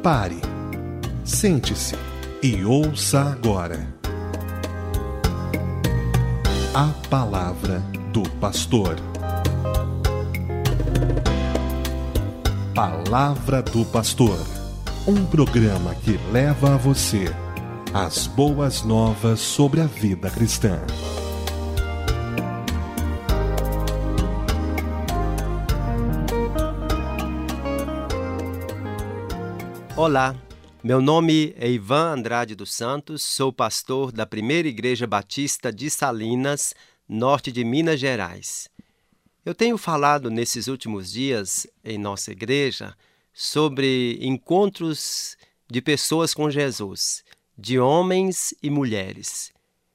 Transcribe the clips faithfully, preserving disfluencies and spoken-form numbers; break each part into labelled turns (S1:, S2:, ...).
S1: Pare, sente-se e ouça agora a Palavra do Pastor. Palavra do Pastor, um programa que leva a você as boas novas sobre a vida cristã.
S2: Olá, meu nome é Ivan Andrade dos Santos, sou pastor da Primeira Igreja Batista de Salinas, norte de Minas Gerais. Eu tenho falado nesses últimos dias em nossa igreja sobre encontros de pessoas com Jesus, de homens e mulheres.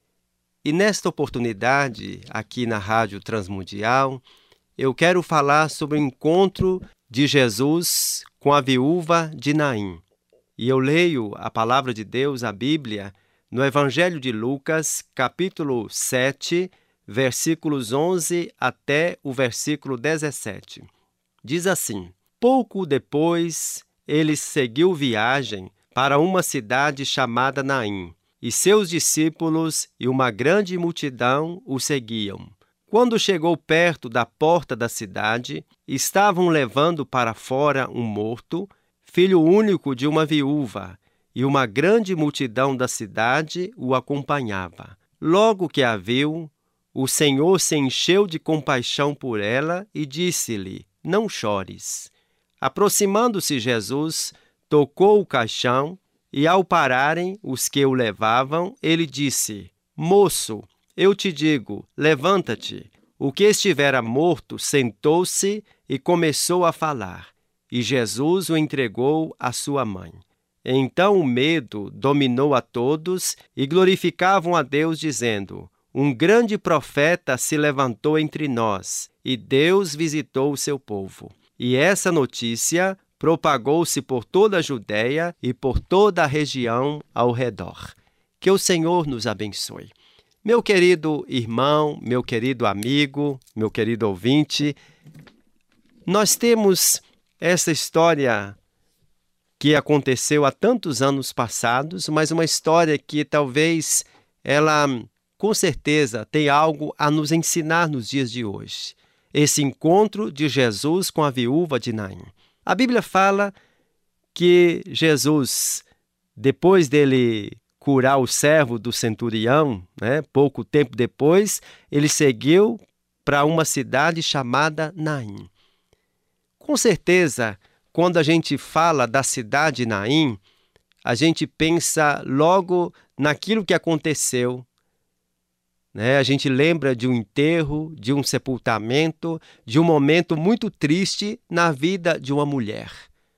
S2: E nesta oportunidade, aqui na Rádio Transmundial, eu quero falar sobre o encontro de Jesus com a viúva de Naim. E eu leio a palavra de Deus, a Bíblia, no Evangelho de Lucas, capítulo sete, versículos onze até o versículo dezessete. Diz assim: Pouco depois, ele seguiu viagem para uma cidade chamada Naim, e seus discípulos e uma grande multidão o seguiam. Quando chegou perto da porta da cidade, estavam levando para fora um morto, filho único de uma viúva, e uma grande multidão da cidade o acompanhava. Logo que a viu, o Senhor se encheu de compaixão por ela e disse-lhe: Não chores. Aproximando-se Jesus, tocou o caixão, e ao pararem os que o levavam, ele disse: Moço, eu te digo, levanta-te. O que estivera morto sentou-se e começou a falar, e Jesus o entregou à sua mãe. Então o medo dominou a todos e glorificavam a Deus, dizendo: Um grande profeta se levantou entre nós, e Deus visitou o seu povo. E essa notícia propagou-se por toda a Judéia e por toda a região ao redor. Que o Senhor nos abençoe. Meu querido irmão, meu querido amigo, meu querido ouvinte, nós temos essa história que aconteceu há tantos anos passados, mas uma história que talvez ela, com certeza, tem algo a nos ensinar nos dias de hoje. Esse encontro de Jesus com a viúva de Naim. A Bíblia fala que Jesus, depois dele curar o servo do centurião, né, pouco tempo depois, ele seguiu para uma cidade chamada Naim. Com certeza, quando a gente fala da cidade Naim, a gente pensa logo naquilo que aconteceu. Né? A gente lembra de um enterro, de um sepultamento, de um momento muito triste na vida de uma mulher.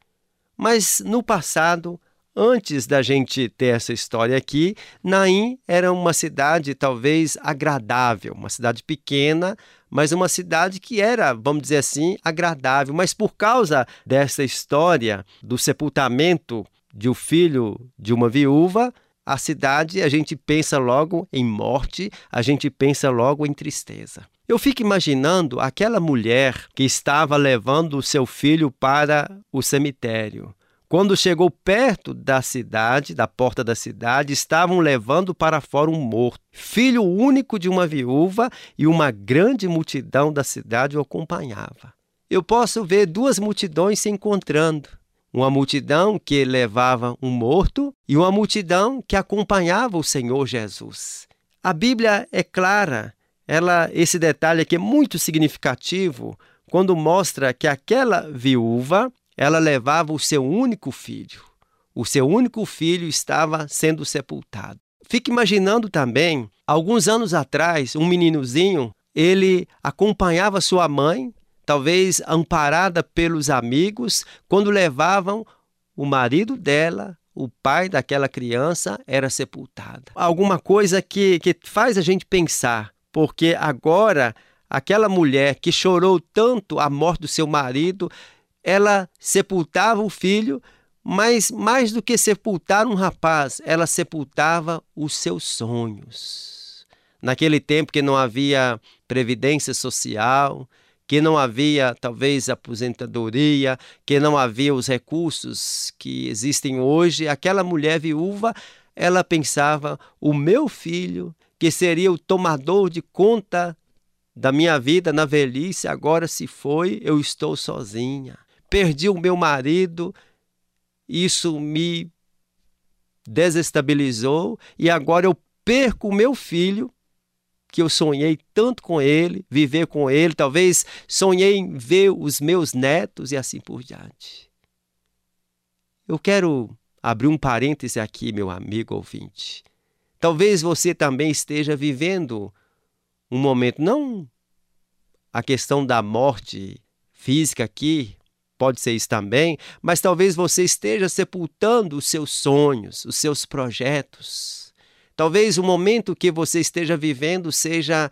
S2: Mas no passado, antes da gente ter essa história aqui, Naim era uma cidade talvez agradável, uma cidade pequena, mas uma cidade que era, vamos dizer assim, agradável. Mas por causa dessa história do sepultamento de um filho de uma viúva, a cidade, a gente pensa logo em morte, a gente pensa logo em tristeza. Eu fico imaginando aquela mulher que estava levando o seu filho para o cemitério. Quando chegou perto da cidade, da porta da cidade, estavam levando para fora um morto, filho único de uma viúva, e uma grande multidão da cidade o acompanhava. Eu posso ver duas multidões se encontrando. Uma multidão que levava um morto e uma multidão que acompanhava o Senhor Jesus. A Bíblia é clara, ela, esse detalhe aqui é muito significativo, quando mostra que aquela viúva, ela levava o seu único filho. O seu único filho estava sendo sepultado. Fique imaginando também, alguns anos atrás, um meninozinho, ele acompanhava sua mãe, talvez amparada pelos amigos, quando levavam o marido dela, o pai daquela criança, era sepultado. Alguma coisa que, que faz a gente pensar, porque agora aquela mulher que chorou tanto a morte do seu marido, ela sepultava o filho, mas mais do que sepultar um rapaz, ela sepultava os seus sonhos. Naquele tempo que não havia previdência social, que não havia talvez aposentadoria, que não havia os recursos que existem hoje, aquela mulher viúva, ela pensava: o meu filho, que seria o tomador de conta da minha vida na velhice, agora se foi, eu estou sozinha. Perdi o meu marido, isso me desestabilizou e agora eu perco o meu filho, que eu sonhei tanto com ele, viver com ele, talvez sonhei em ver os meus netos e assim por diante. Eu quero abrir um parêntese aqui, meu amigo ouvinte. Talvez você também esteja vivendo um momento, não a questão da morte física aqui, pode ser isso também, mas talvez você esteja sepultando os seus sonhos, os seus projetos. Talvez o momento que você esteja vivendo seja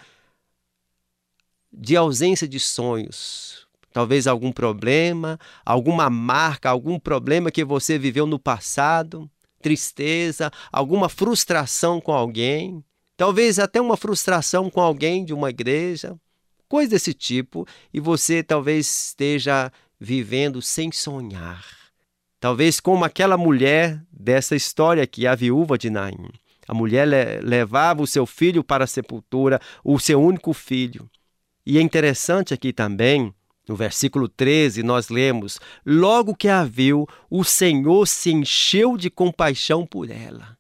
S2: de ausência de sonhos. Talvez algum problema, alguma marca, algum problema que você viveu no passado, tristeza, alguma frustração com alguém, talvez até uma frustração com alguém de uma igreja, coisa desse tipo, e você talvez esteja vivendo sem sonhar. Talvez como aquela mulher dessa história aqui, a viúva de Naim. A mulher le- levava o seu filho para a sepultura, o seu único filho. E é interessante aqui também, no versículo treze, nós lemos: logo que a viu, o Senhor se encheu de compaixão por ela.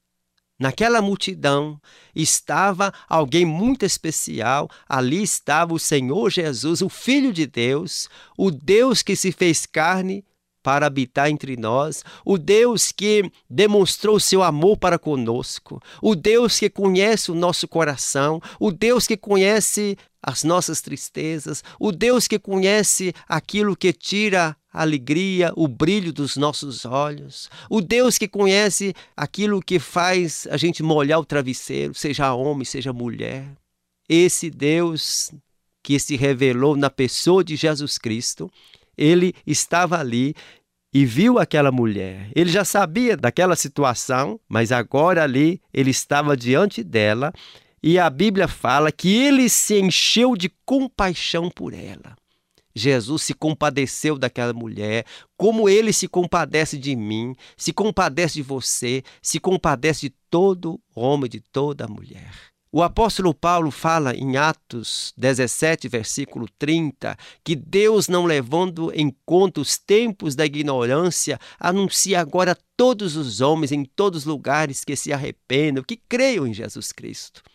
S2: Naquela multidão estava alguém muito especial, ali estava o Senhor Jesus, o Filho de Deus, o Deus que se fez carne para habitar entre nós, o Deus que demonstrou seu amor para conosco, o Deus que conhece o nosso coração, o Deus que conhece as nossas tristezas, o Deus que conhece aquilo que tira a alegria, o brilho dos nossos olhos, o Deus que conhece aquilo que faz a gente molhar o travesseiro, seja homem, seja mulher. Esse Deus que se revelou na pessoa de Jesus Cristo, ele estava ali e viu aquela mulher. Ele já sabia daquela situação, mas agora ali ele estava diante dela e a Bíblia fala que ele se encheu de compaixão por ela. Jesus se compadeceu daquela mulher, como ele se compadece de mim, se compadece de você, se compadece de todo homem, de toda mulher. O apóstolo Paulo fala em Atos dezessete, versículo trinta, que Deus, não levando em conta os tempos da ignorância, anuncia agora a todos os homens em todos os lugares que se arrependam, que creiam em Jesus Cristo.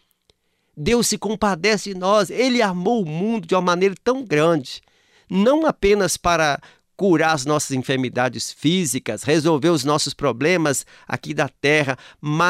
S2: Deus se compadece de nós, Ele amou o mundo de uma maneira tão grande, não apenas para curar as nossas enfermidades físicas, resolver os nossos problemas aqui da terra,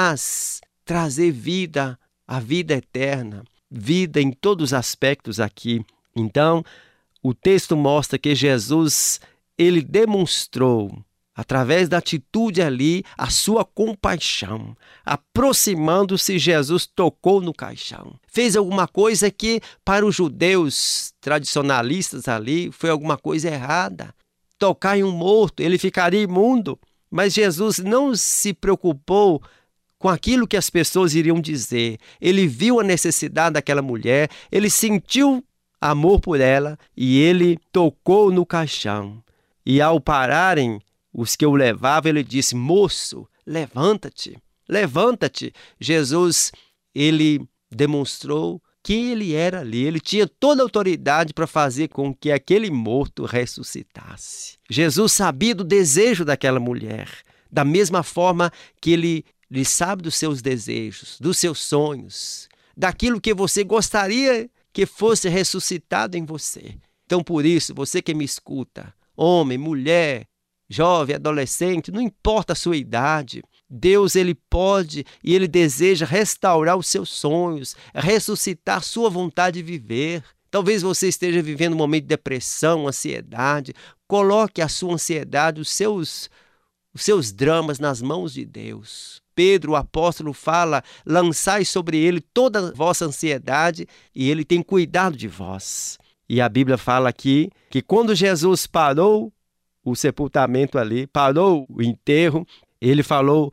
S2: mas trazer vida, a vida eterna, vida em todos os aspectos aqui. Então, o texto mostra que Jesus, ele demonstrou, através da atitude ali, a sua compaixão. Aproximando-se, Jesus tocou no caixão. Fez alguma coisa que, para os judeus tradicionalistas ali, foi alguma coisa errada. Tocar em um morto, ele ficaria imundo. Mas Jesus não se preocupou com aquilo que as pessoas iriam dizer. Ele viu a necessidade daquela mulher, ele sentiu amor por ela e ele tocou no caixão. E ao pararem os que o levavam, ele disse: moço, levanta-te, levanta-te. Jesus, ele demonstrou quem ele era ali. Ele tinha toda a autoridade para fazer com que aquele morto ressuscitasse. Jesus sabia do desejo daquela mulher, da mesma forma que ele Ele sabe dos seus desejos, dos seus sonhos, daquilo que você gostaria que fosse ressuscitado em você. Então, por isso, você que me escuta, homem, mulher, jovem, adolescente, não importa a sua idade, Deus, ele pode e ele deseja restaurar os seus sonhos, ressuscitar a sua vontade de viver. Talvez você esteja vivendo um momento de depressão, ansiedade. Coloque a sua ansiedade, os seus, os seus dramas nas mãos de Deus. Pedro, o apóstolo, fala: lançai sobre ele toda a vossa ansiedade e ele tem cuidado de vós. E a Bíblia fala aqui que quando Jesus parou o sepultamento ali, parou o enterro, ele falou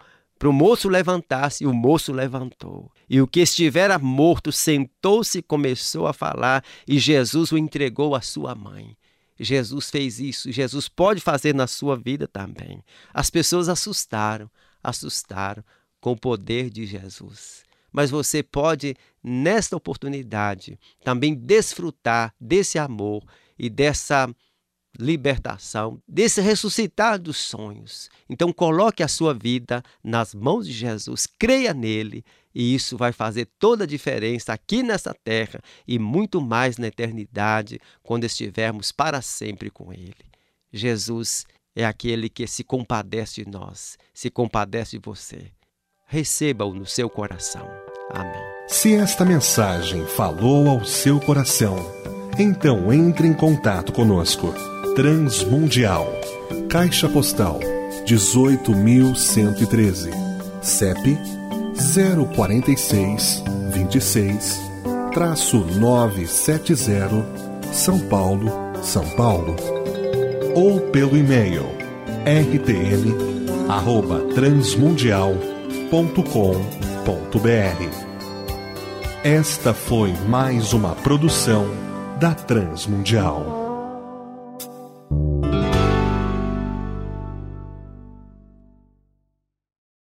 S2: para o moço levantar-se, e o moço levantou. E o que estivera morto sentou-se e começou a falar, e Jesus o entregou à sua mãe. Jesus fez isso, Jesus pode fazer na sua vida também. As pessoas assustaram, assustaram com o poder de Jesus. Mas você pode, nesta oportunidade, também desfrutar desse amor e dessa libertação, desse ressuscitar dos sonhos. Então coloque a sua vida nas mãos de Jesus, creia nele, e isso vai fazer toda a diferença aqui nessa terra e muito mais na eternidade, quando estivermos para sempre com ele. Jesus é aquele que se compadece de nós, se compadece de você. Receba-o no seu coração. Amém.
S1: Se esta mensagem falou ao seu coração, então entre em contato conosco. Transmundial, Caixa Postal dezoito mil cento e treze, C E P zero quatro seis, vinte e seis, novecentos e setenta, São Paulo, São Paulo. Ou pelo e-mail r t m arroba transmundial ponto com ponto b r. Esta foi mais uma produção da Transmundial.